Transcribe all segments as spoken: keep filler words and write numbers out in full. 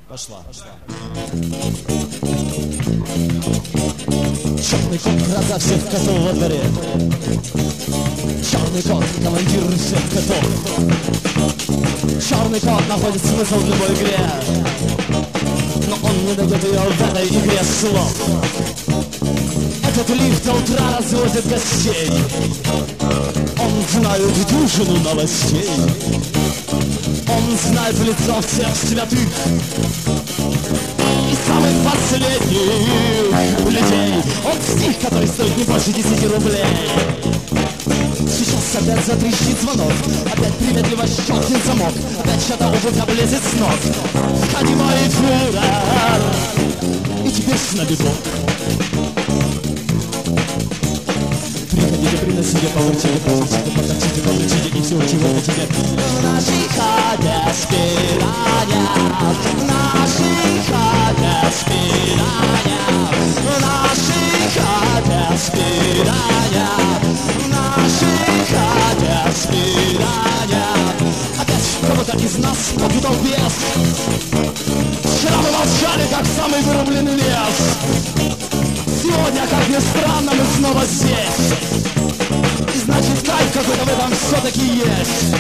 Пошла. Черный кот, гроза всех котов во дворе. Черный кот, командир всех котов. Черный кот находит смысл в любой игре, но он не дает ее в этой игре слов. Этот лифт до утра развозит гостей. Он знает дюжину новостей. Он знает в лицо всех святых и самых последних людей. Он стих, который стоит не больше десяти рублей. Сейчас опять затрещит звонок, опять приветливо щелкнет замок, опять чья-то обувь облезет с ног. Входи, мой фюрер, и теперь с набегом. Приходите, приносите, получите, получите, поточите, получите, и все, чего хотите. Наши ходят спирания, наши ходят спирания, наши ходят спирания, наши ходят спирания. Опять кого-то из нас попутал бес. Вчера мы молчали, как самый вырубленный лес. Сегодня, как ни странно, мы снова здесь. И значит, кайф какой-то в этом все-таки есть.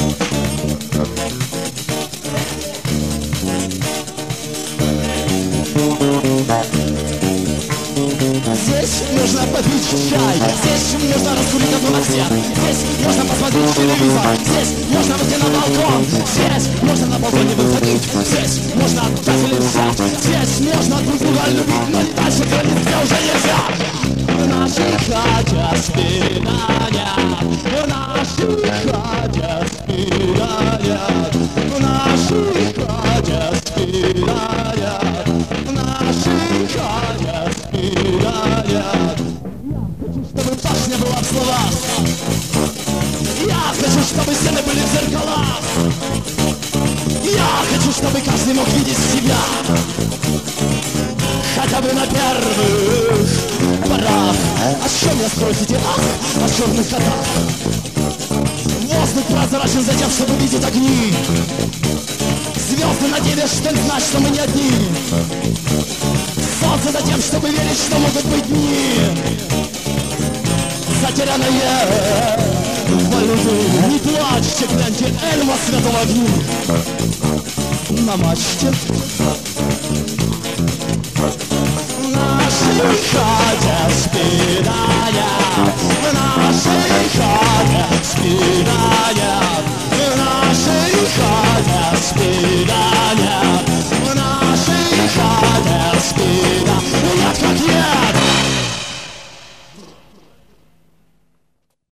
Здесь можно попить чай, здесь можно раскурить от новостях, здесь можно посмотреть телевизор, здесь можно выйти на балкон, здесь можно на балконе выходить, здесь можно отдать или взять, здесь можно друг друга любить, но не дальше границ, где уже нельзя. Наши ходят спирания, наши ходят спирания, наши ходят спирания, наши ходят спирания. Чтобы башня была в словах, я хочу, чтобы стены были в зеркалах, я хочу, чтобы каждый мог видеть себя, хотя бы на первых порах. О чем я спросите? Ах, о черных котах. Воздух прозрачен за тем, чтобы видеть огни. Звезды на небе, что знать, что мы не одни. Солнце за тем, чтобы верить, что могут быть дни. Затерянные во льду. Не плачьте, гляньте, Эльма святого огню. На мачте наши ходят спирания, наши ходят спирания, наши ходят спирания.